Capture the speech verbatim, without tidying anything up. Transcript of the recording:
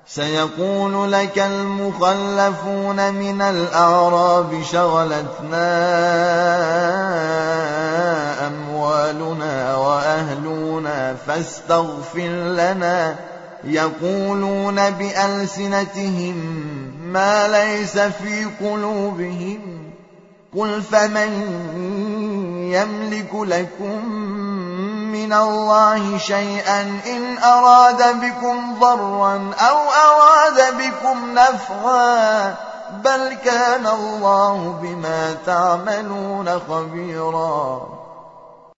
سيقول لك المخلفون من الأعراب شغلتنا أموالنا وأهلنا فاستغفر لنا يقولون بألسنتهم ما ليس في قلوبهم قل فمن يملك لكم من الله شيئا إن أراد بكم ضرا أو أراد بكم نفعا بل كان الله بما تعملون خبيرا